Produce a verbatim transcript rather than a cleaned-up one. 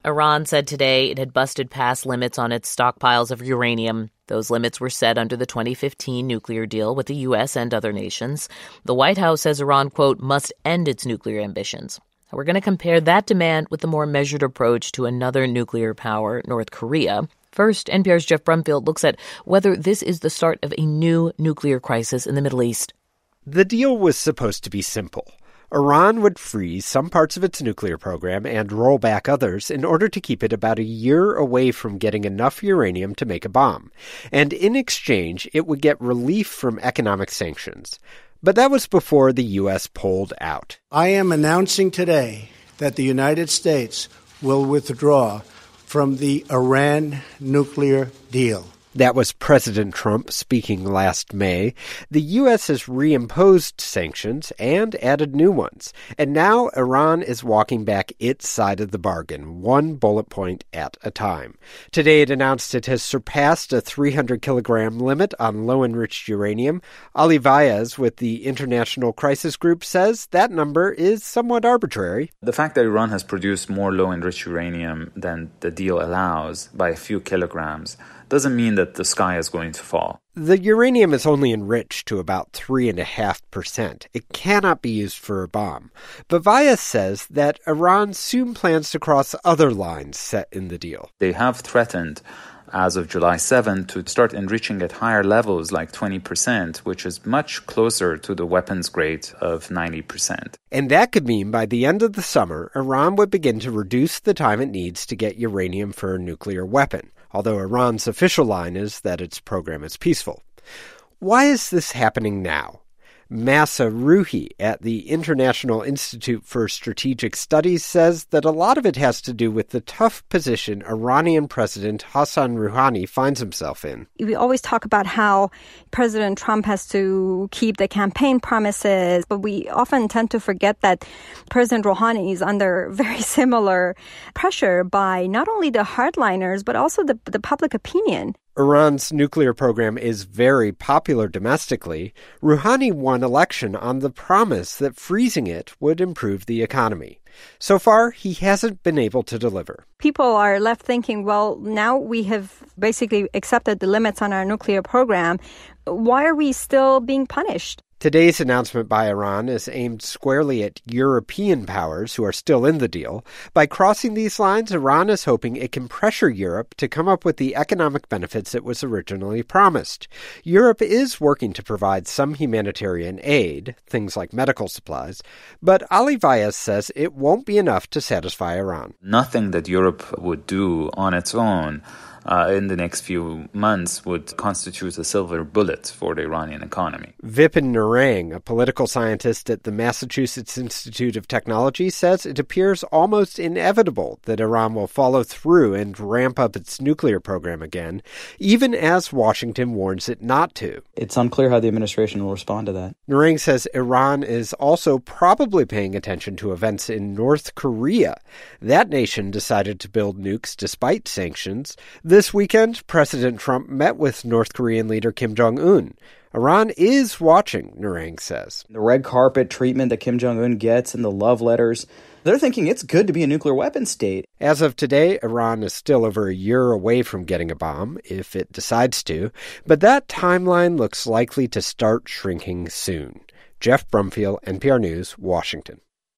Iran said today it had busted past limits on its stockpiles of uranium. Those limits were set under the twenty fifteen nuclear deal with the U S and other nations. The White House says Iran, quote, must end its nuclear ambitions. We're going to compare that demand with the more measured approach to another nuclear power, North Korea. First, N P R's Jeff Brumfield looks at whether this is the start of a new nuclear crisis in the Middle East. The deal was supposed to be simple. Iran would freeze some parts of its nuclear program and roll back others in order to keep it about a year away from getting enough uranium to make a bomb. And in exchange, it would get relief from economic sanctions. But that was before the U S pulled out. I am announcing today that the United States will withdraw from the Iran nuclear deal. That was President Trump speaking last May. The U S has reimposed sanctions and added new ones. And now Iran is walking back its side of the bargain, one bullet point at a time. Today it announced it has surpassed a three hundred kilogram limit on low-enriched uranium. Ali Vaez with the International Crisis Group says that number is somewhat arbitrary. The fact that Iran has produced more low-enriched uranium than the deal allows by a few kilograms doesn't mean that the sky is going to fall. The uranium is only enriched to about three point five percent. It cannot be used for a bomb. But Vaez says that Iran soon plans to cross other lines set in the deal. They have threatened, as of July seventh, to start enriching at higher levels like twenty percent, which is much closer to the weapons grade of ninety percent. And that could mean by the end of the summer, Iran would begin to reduce the time it needs to get uranium for a nuclear weapon, although Iran's official line is that its program is peaceful. Why is this happening now? Massa Ruhi at the International Institute for Strategic Studies says that a lot of it has to do with the tough position Iranian President Hassan Rouhani finds himself in. We always talk about how President Trump has to keep the campaign promises, but we often tend to forget that President Rouhani is under very similar pressure by not only the hardliners, but also the, the public opinion. Iran's nuclear program is very popular domestically. Rouhani won election on the promise that freezing it would improve the economy. So far, he hasn't been able to deliver. People are left thinking, well, now we have basically accepted the limits on our nuclear program. Why are we still being punished? Today's announcement by Iran is aimed squarely at European powers who are still in the deal. By crossing these lines, Iran is hoping it can pressure Europe to come up with the economic benefits it was originally promised. Europe is working to provide some humanitarian aid, things like medical supplies, but Ali Vaez says it won't be enough to satisfy Iran. Nothing that Europe would do on its own Uh, in the next few months would constitute a silver bullet for the Iranian economy. Vipin Narang, a political scientist at the Massachusetts Institute of Technology, says it appears almost inevitable that Iran will follow through and ramp up its nuclear program again, even as Washington warns it not to. It's unclear how the administration will respond to that. Narang says Iran is also probably paying attention to events in North Korea. That nation decided to build nukes despite sanctions. This weekend, President Trump met with North Korean leader Kim Jong-un. Iran is watching, Narang says. The red carpet treatment that Kim Jong-un gets and the love letters, they're thinking it's good to be a nuclear weapons state. As of today, Iran is still over a year away from getting a bomb, if it decides to, but that timeline looks likely to start shrinking soon. Jeff Brumfield, N P R News, Washington.